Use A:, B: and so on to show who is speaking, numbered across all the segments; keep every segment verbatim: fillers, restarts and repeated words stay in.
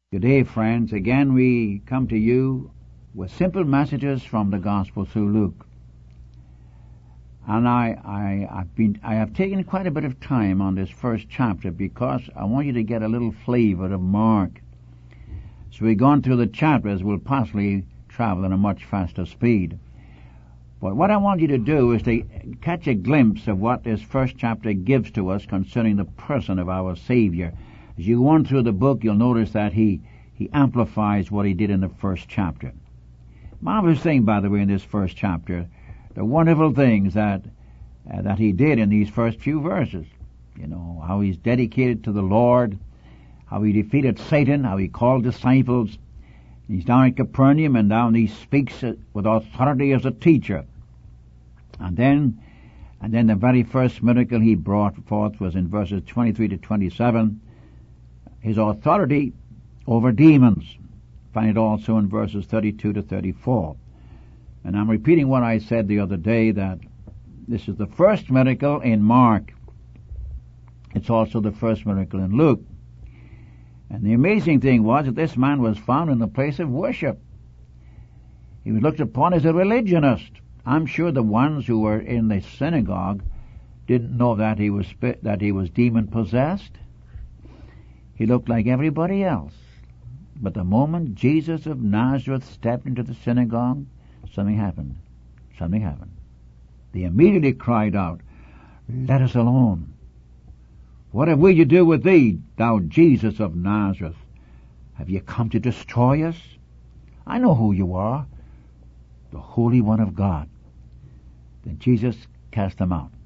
A: Good day, friends. Again, we come to you with simple messages from the Gospel through Luke. And I, I, I've been, I have taken quite a bit of time on this first chapter because I want you to get a little flavor of Mark. So we've gone through the chapters, we'll possibly travel at a much faster speed. But what I want you to do is to catch a glimpse of what this first chapter gives to us concerning the person of our Savior. As you go on through the book, you'll notice that he, he amplifies what he did in the first chapter. Marvelous thing, by the way, in this first chapter, the wonderful things that uh, that he did in these first few verses. You know, how he's dedicated to the Lord, how he defeated Satan, how he called disciples. He's down at Capernaum, and down he speaks with authority as a teacher. And then, and then the very first miracle he brought forth was in verses twenty-three to twenty-seven. His authority over demons. Find it also in verses thirty-two to thirty-four. And I'm repeating what I said the other day, that this is the first miracle in Mark. It's also the first miracle in Luke. And the amazing thing was that this man was found in the place of worship. He was looked upon as a religionist. I'm sure the ones who were in the synagogue didn't know that he was that he was demon possessed. He looked like everybody else. But the moment Jesus of Nazareth stepped into the synagogue, something happened. Something happened. They immediately cried out, "Let us alone. What have we to do with thee, thou Jesus of Nazareth? Have you come to destroy us? I know who you are, the Holy One of God." Then Jesus cast them out.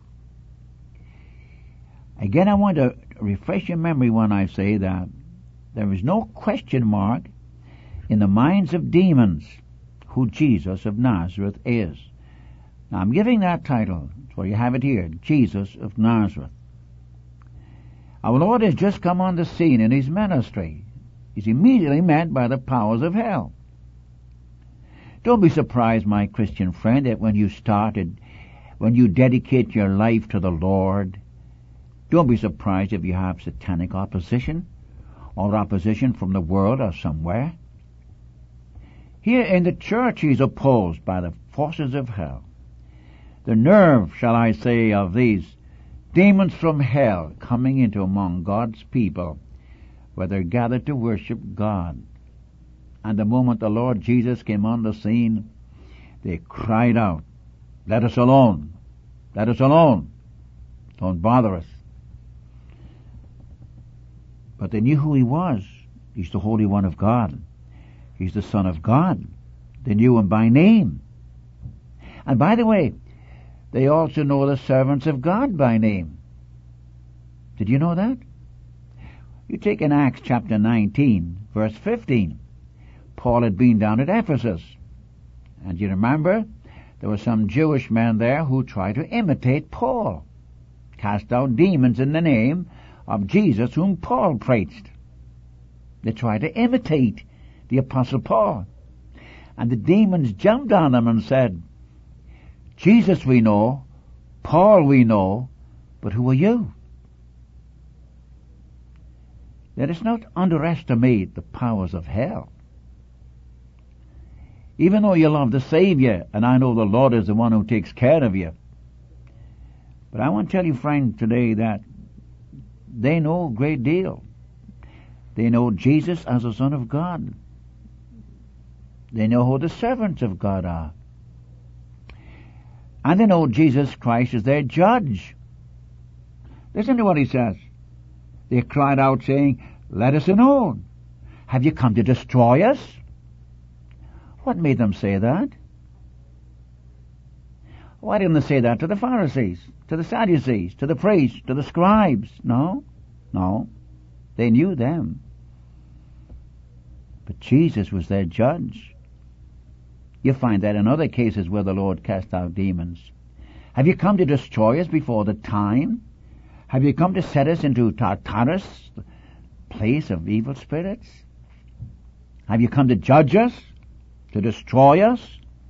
A: Again, I want to refresh your memory when I say that there is no question mark in the minds of demons who Jesus of Nazareth is. Now, I'm giving that title, so you have it here, Jesus of Nazareth. Our Lord has just come on the scene in his ministry. He's immediately met by the powers of hell. Don't be surprised, my Christian friend, that when you started, when you dedicate your life to the Lord, don't be surprised if you have satanic opposition or opposition from the world or somewhere. Here in the church he is opposed by the forces of hell. The nerve, shall I say, of these demons from hell coming into among God's people where they're gathered to worship God. And the moment the Lord Jesus came on the scene, they cried out, "Let us alone. Let us alone. Don't bother us." But they knew who he was. He's the Holy One of God. He's the Son of God. They knew him by name. And by the way, they also know the servants of God by name. Did you know that? You take in Acts chapter nineteen, verse fifteen. Paul had been down at Ephesus. And you remember, there were some Jewish men there who tried to imitate Paul, cast out demons in the name of Jesus whom Paul preached. They tried to imitate the Apostle Paul. And the demons jumped on them and said, "Jesus we know, Paul we know, but who are you?" Let us not underestimate the powers of hell. Even though you love the Savior, and I know the Lord is the one who takes care of you, but I want to tell you, friend, today that they know a great deal. They know Jesus as the Son of God. They know who the servants of God are. And they know Jesus Christ is their judge. Listen to what he says. They cried out saying, "Let us alone. Have you come to destroy us?" What made them say that? Why didn't they say that to the Pharisees, to the Sadducees, to the priests, to the scribes? No, no. They knew them. But Jesus was their judge. You find that in other cases where the Lord cast out demons. Have you come to destroy us before the time? Have you come to set us into Tartarus, the place of evil spirits? Have you come to judge us? To destroy us?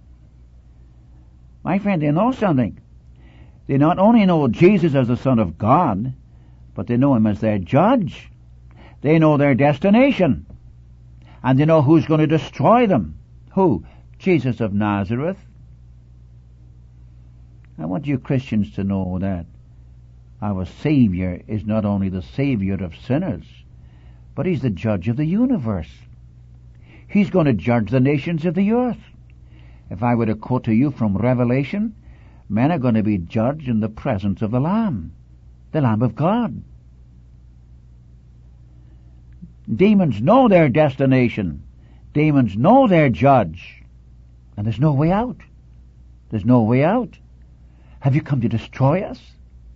A: My friend, they know something. They not only know Jesus as the Son of God, but they know him as their judge. They know their destination. And you know who's going to destroy them? Who? Jesus of Nazareth. I want you Christians to know that our Savior is not only the Savior of sinners, but He's the judge of the universe. He's going to judge the nations of the earth. If I were to quote to you from Revelation, men are going to be judged in the presence of the Lamb, the Lamb of God. Demons know their destination. Demons know their judge. And there's no way out. There's no way out. Have you come to destroy us? Do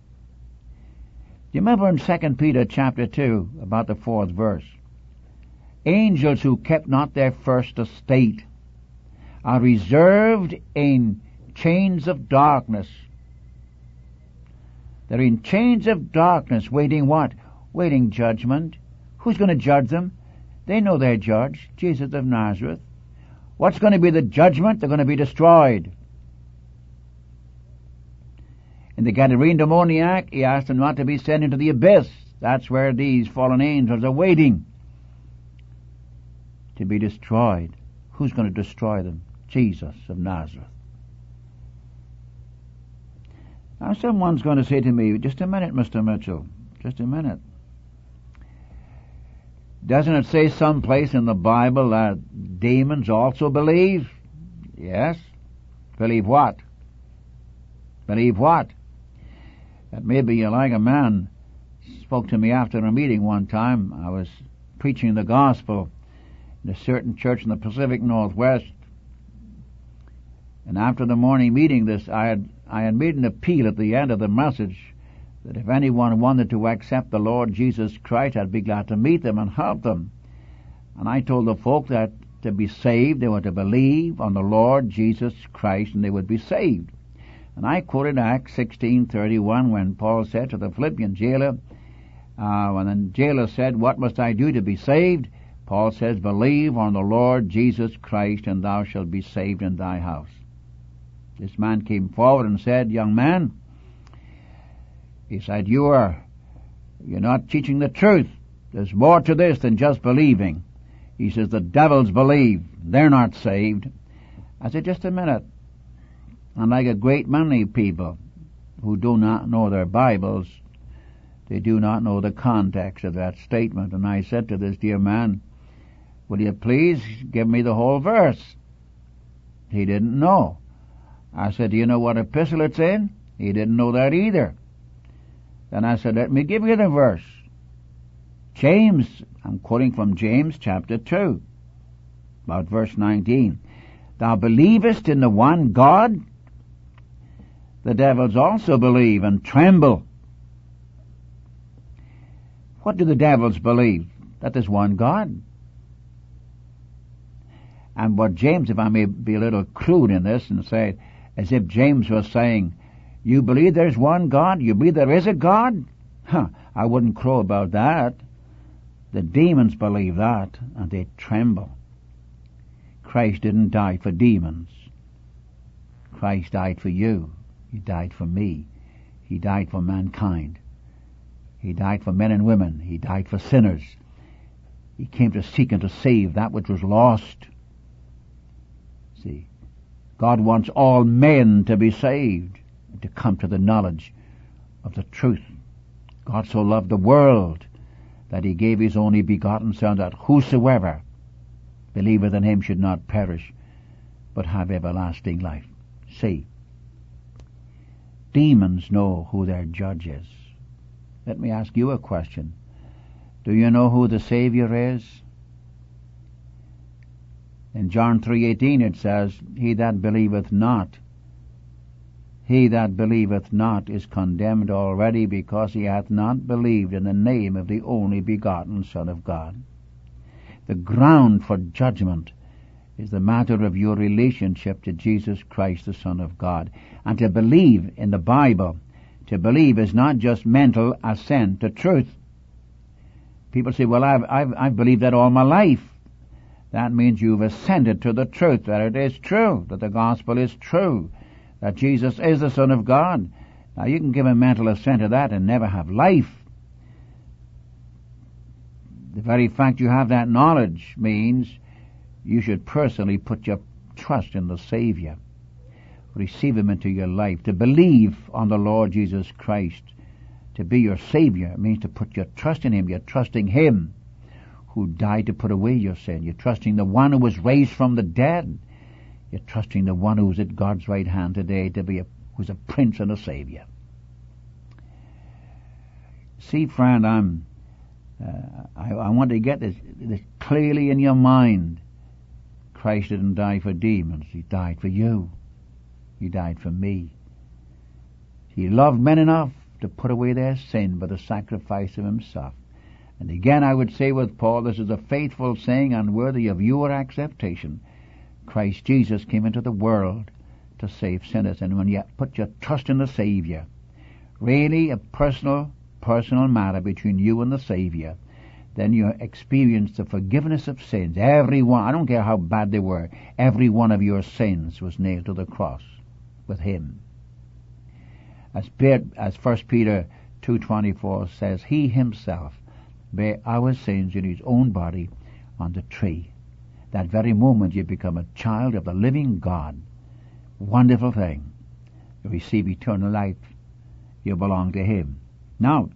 A: you remember in Second Peter chapter two, about the fourth verse? Angels who kept not their first estate are reserved in chains of darkness. They're in chains of darkness, waiting what? Waiting judgment. Who's going to judge them? They know their judge, Jesus of Nazareth. What's going to be the judgment? They're going to be destroyed. In the Gadarene demoniac, he asked them not to be sent into the abyss. That's where these fallen angels are waiting to be destroyed. Who's going to destroy them? Jesus of Nazareth. Now someone's going to say to me, just a minute, Mister Mitchell, just a minute. Doesn't it say someplace in the Bible that demons also believe? Yes. Believe what? Believe what? That maybe you like a man spoke to me after a meeting one time. I was preaching the gospel in a certain church in the Pacific Northwest. And after the morning meeting, this I had I had made an appeal at the end of the message that if anyone wanted to accept the Lord Jesus Christ, I'd be glad to meet them and help them. And I told the folk that to be saved, they were to believe on the Lord Jesus Christ and they would be saved. And I quoted Acts sixteen thirty-one when Paul said to the Philippian jailer, uh, when the jailer said, "What must I do to be saved?" Paul says, "Believe on the Lord Jesus Christ and thou shalt be saved in thy house." This man came forward and said, "Young man," he said, you are, you're not teaching the truth. There's more to this than just believing. He says, the devils believe. They're not saved. I said, just a minute. And like a great many people who do not know their Bibles, they do not know the context of that statement. And I said to this dear man, will you please give me the whole verse? He didn't know. I said, do you know what epistle it's in? He didn't know that either. Then I said, let me give you the verse. James, I'm quoting from James chapter two, about verse nineteen. Thou believest in the one God? The devils also believe and tremble. What do the devils believe? That there's one God. And what James, if I may be a little crude in this and say, as if James was saying, you believe there's one God? You believe there is a God? Huh, I wouldn't crow about that. The demons believe that, and they tremble. Christ didn't die for demons. Christ died for you. He died for me. He died for mankind. He died for men and women. He died for sinners. He came to seek and to save that which was lost. See, God wants all men to be saved, to come to the knowledge of the truth. God so loved the world that he gave his only begotten Son, that whosoever believeth in him should not perish, but have everlasting life. See, demons know who their judge is. Let me ask you a question. Do you know who the Savior is? In John three eighteen it says, He that believeth not, he that believeth not is condemned already, because he hath not believed in the name of the only begotten Son of God. The ground for judgment is the matter of your relationship to Jesus Christ, the Son of God. And to believe in the Bible, to believe is not just mental assent to truth. People say, well, I've, I've, I've believed that all my life. That means you've assented to the truth, that it is true, that the gospel is true, that Jesus is the Son of God. Now you can give a mental assent to that and never have life. The very fact you have that knowledge means you should personally put your trust in the Savior. Receive Him into your life. To believe on the Lord Jesus Christ, to be your Savior, means to put your trust in Him. You're trusting Him who died to put away your sin. You're trusting the one who was raised from the dead. You're trusting the one who's at God's right hand today to be a, who's a Prince and a Savior. See, friend, I'm, uh, I, I want to get this, this clearly in your mind. Christ didn't die for demons. He died for you. He died for me. He loved men enough to put away their sin by the sacrifice of Himself. And again I would say with Paul, this is a faithful saying and worthy of your acceptation. Christ Jesus came into the world to save sinners. And when you put your trust in the Savior, really a personal, personal matter between you and the Savior, then you experience the forgiveness of sins. Every one, I don't care how bad they were, every one of your sins was nailed to the cross with Him. As, as First Peter two twenty-four says, He Himself bare our sins in His own body on the tree. That very moment you become a child of the living God. Wonderful thing. You receive eternal life. You belong to Him. Now,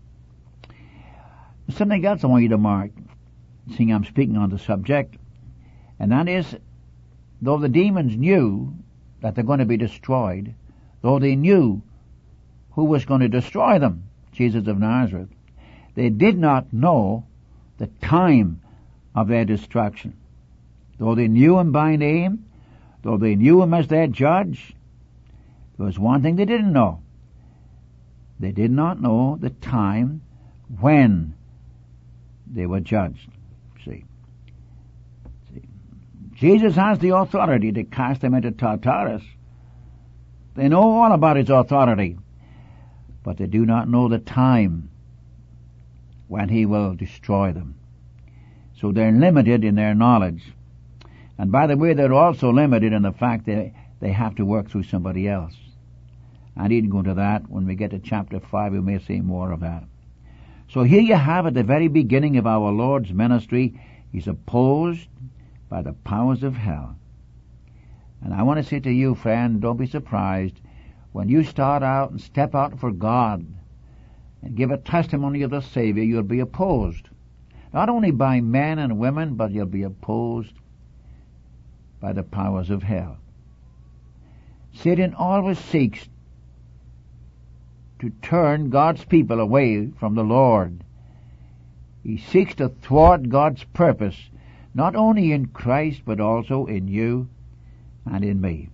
A: something else I want you to mark, seeing I'm speaking on the subject, and that is, though the demons knew that they're going to be destroyed, though they knew who was going to destroy them, Jesus of Nazareth, they did not know the time of their destruction. Though they knew Him by name, though they knew Him as their judge, there was one thing they didn't know. They did not know the time when they were judged. See. See. Jesus has the authority to cast them into Tartarus. They know all about His authority, but they do not know the time when He will destroy them. So they're limited in their knowledge. And by the way, they're also limited in the fact that they have to work through somebody else. I needn't go into that. When we get to chapter five, we may see more of that. So here you have at the very beginning of our Lord's ministry, He's opposed by the powers of hell. And I want to say to you, friend, don't be surprised when you start out and step out for God and give a testimony of the Savior, you'll be opposed. Not only by men and women, but you'll be opposed by the powers of hell. Satan always seeks to turn God's people away from the Lord. He seeks to thwart God's purpose, not only in Christ, but also in you and in me.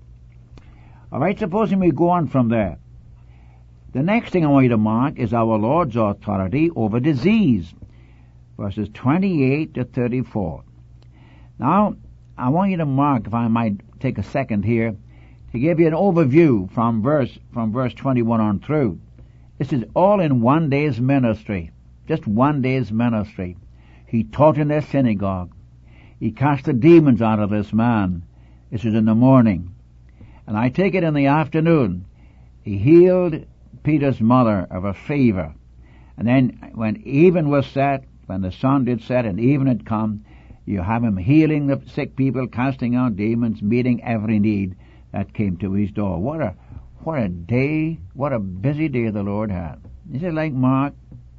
A: All right, supposing we go on from there. The next thing I want you to mark is our Lord's authority over disease. Verses twenty-eight to thirty-four. Now, I want you to mark, if I might take a second here, to give you an overview from verse, from verse twenty-one on through. This is all in one day's ministry. Just one day's ministry. He taught in their synagogue. He cast the demons out of this man. This is in the morning. And I take it in the afternoon. He healed Peter's mother of a fever. And then when even was set, when the sun did set and even had come, you have him healing the sick people, casting out demons, meeting every need that came to his door. What a what a day, what a busy day the Lord had. Is it like Mark?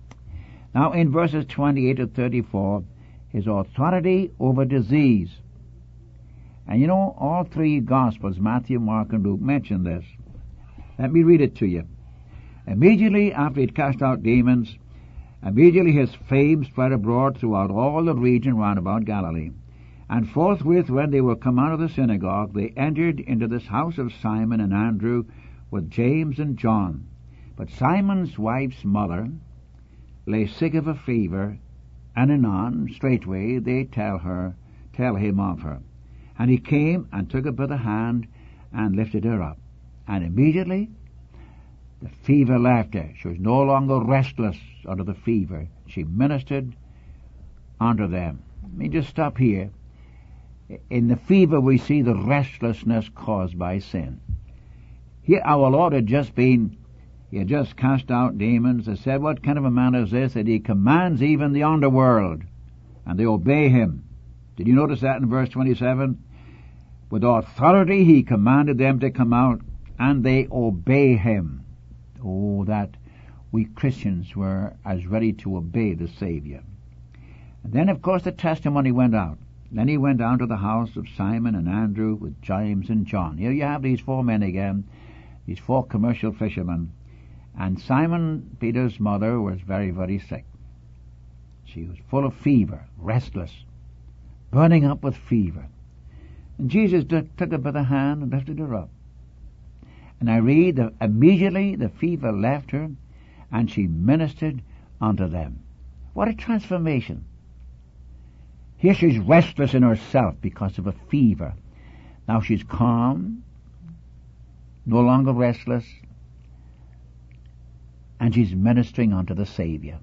A: Now in verses twenty-eight to thirty-four, His authority over disease. And you know, all three Gospels, Matthew, Mark, and Luke, mention this. Let me read it to you. Immediately after He'd cast out demons, immediately His fame spread abroad throughout all the region round about Galilee. And forthwith, when they were come out of the synagogue, they entered into this house of Simon and Andrew with James and John. But Simon's wife's mother lay sick of a fever, and anon, straightway, they tell her, tell him of her. And he came and took her by the hand and lifted her up. And immediately the fever left her. She was no longer restless under the fever. She ministered unto them. Let me just stop here. In the fever we see the restlessness caused by sin. Here our Lord had just been, He had just cast out demons. They said, what kind of a man is this that He commands even the underworld, and they obey Him? Did you notice that in verse twenty-seven? With authority he commanded them to come out, and they obey him. Oh, that we Christians were as ready to obey the Savior. And then, of course, the testimony went out. Then he went down to the house of Simon and Andrew with James and John. Here you have these four men again, these four commercial fishermen. And Simon Peter's mother was very, very sick. She was full of fever, restless, burning up with fever. And Jesus took her by the hand and lifted her up. And I read that immediately the fever left her, and she ministered unto them. What a transformation. Here she's restless in herself because of a fever. Now she's calm, no longer restless, and she's ministering unto the Savior.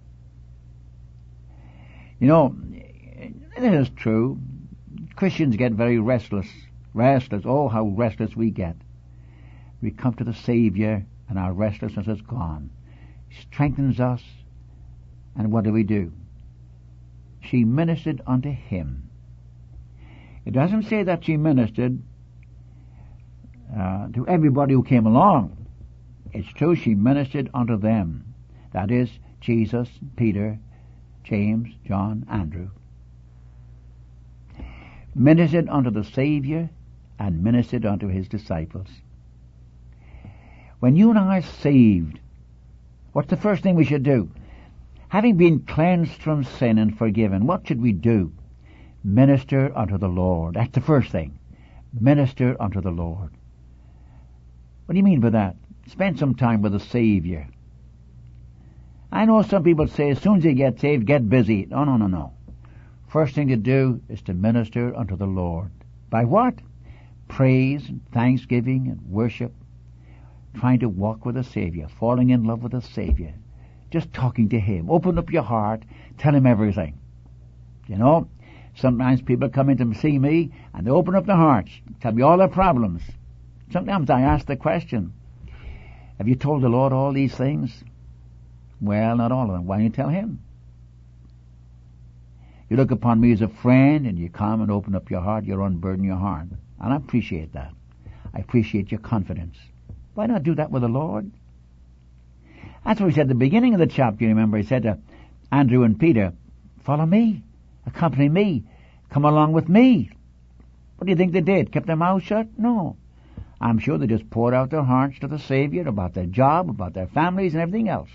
A: You know, it is true. Christians get very restless. Restless. Oh, how restless we get. We come to the Savior and our restlessness is gone. He strengthens us, and what do we do? She ministered unto him. It doesn't say that she ministered uh, to everybody who came along. It's true, she ministered unto them. That is, Jesus, Peter, James, John, Andrew. Ministered unto the Savior and ministered unto his disciples. When you and I are saved, what's the first thing we should do? Having been cleansed from sin and forgiven, what should we do? Minister unto the Lord. That's the first thing. Minister unto the Lord. What do you mean by that? Spend some time with the Savior. I know some people say as soon as you get saved, get busy. No, no, no, no. First thing to do is to minister unto the Lord. By what? Praise and thanksgiving and worship. Trying to walk with the Savior. Falling in love with the Savior. Just talking to him. Open up your heart. Tell him everything. You know, sometimes people come in to see me and they open up their hearts. Tell me all their problems. Sometimes I ask the question, have you told the Lord all these things? Well, not all of them. Why don't you tell him? You look upon me as a friend and you come and open up your heart, you unburden your heart. And I appreciate that. I appreciate your confidence. Why not do that with the Lord? That's what he said at the beginning of the chapter. You remember, he said to Andrew and Peter, follow me, accompany me, come along with me. What do you think they did? Kept their mouths shut? No. I'm sure they just poured out their hearts to the Savior about their job, about their families and everything else.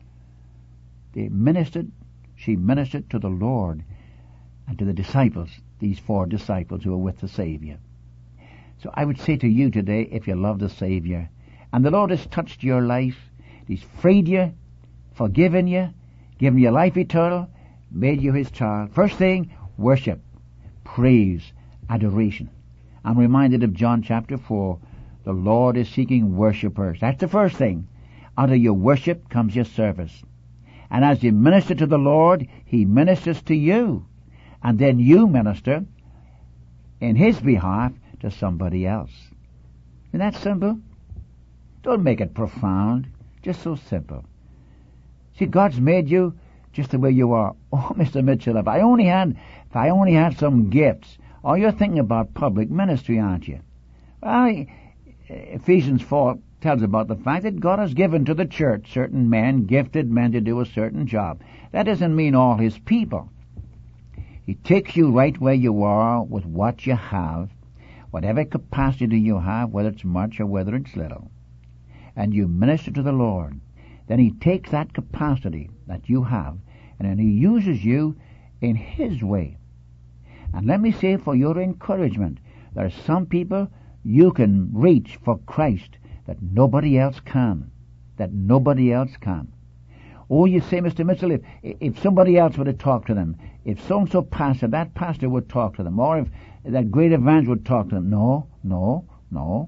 A: They ministered, she ministered to the Lord and to the disciples, these four disciples who were with the Savior. So I would say to you today, if you love the Savior, and the Lord has touched your life, He's freed you, forgiven you, given you life eternal, made you His child. First thing, worship, praise, adoration. I'm reminded of John chapter four. The Lord is seeking worshippers. That's the first thing. Out of your worship comes your service. And as you minister to the Lord, He ministers to you. And then you minister in His behalf to somebody else. Isn't that simple? Don't make it profound. Just so simple. See, God's made you just the way you are. Oh, Mister Mitchell, if I only had, if I only had some gifts. Oh, you're thinking about public ministry, aren't you? Well, Ephesians four tells about the fact that God has given to the church certain men, gifted men to do a certain job. That doesn't mean all His people. He takes you right where you are with what you have, whatever capacity you have, whether it's much or whether it's little. And you minister to the Lord. Then He takes that capacity that you have, and then He uses you in His way. And let me say for your encouragement, there are some people you can reach for Christ that nobody else can. That nobody else can. Oh, you say, Mister Mitchell, if, if somebody else would have talked to them, if so-and-so pastor, that pastor would talk to them, or if that great evangelist would talk to them. No, no, no.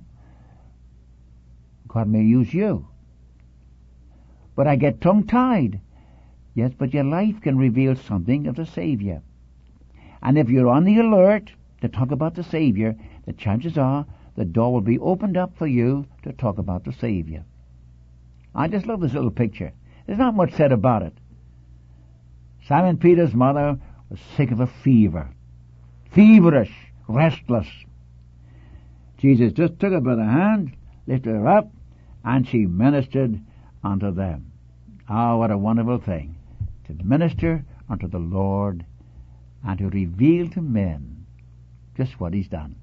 A: God may use you. But I get tongue-tied. Yes, but your life can reveal something of the Savior. And if you're on the alert to talk about the Savior, the chances are the door will be opened up for you to talk about the Savior. I just love this little picture. There's not much said about it. Simon Peter's mother was sick of a fever. feverish, restless. Jesus just took her by the hand, lifted her up, and she ministered unto them. Ah, what a wonderful thing, to minister unto the Lord and to reveal to men just what He's done.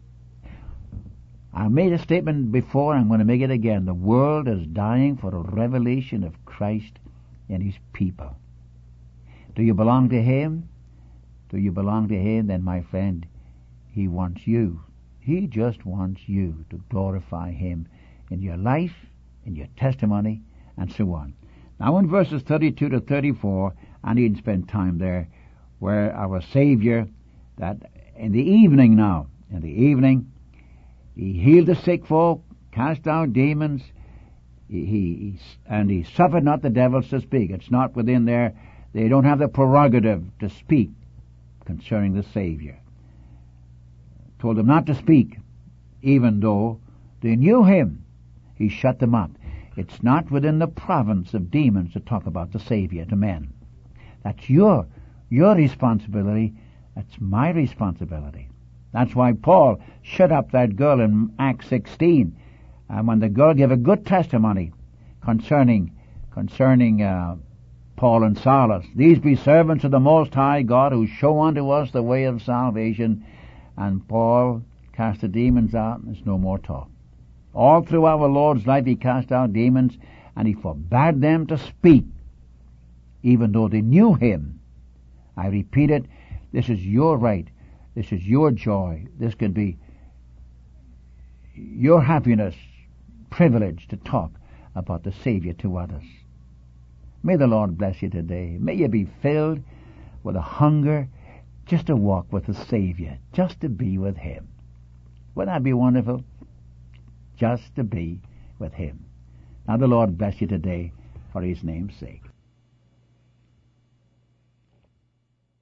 A: I made a statement before, I'm going to make it again. The world is dying for a revelation of Christ and His people. Do you belong to Him? Do you belong to Him? Then, my friend, He wants you. He just wants you to glorify Him in your life, in your testimony, and so on. Now in verses thirty-two to thirty-four, I needn't spend time there, where our Savior, that in the evening now, in the evening, He healed the sick folk, cast out demons, he, he and He suffered not the devils to speak. It's not within their, they don't have the prerogative to speak concerning the Savior. Told them not to speak, even though they knew Him. He shut them up. It's not within the province of demons to talk about the Savior to men. That's your, your responsibility. That's my responsibility. That's why Paul shut up that girl in Acts sixteen. And when the girl gave a good testimony concerning, concerning, uh, Paul and Silas, these be servants of the Most High God, who show unto us the way of salvation. And Paul cast the demons out, and there's no more talk. All through our Lord's life He cast out demons, and He forbade them to speak, even though they knew Him. I repeat it, this is your right, this is your joy, this can be your happiness, privilege to talk about the Savior to others. May the Lord bless you today. May you be filled with a hunger just to walk with the Savior, just to be with Him. Wouldn't that be wonderful? Just to be with Him. Now the Lord bless you today for His name's sake.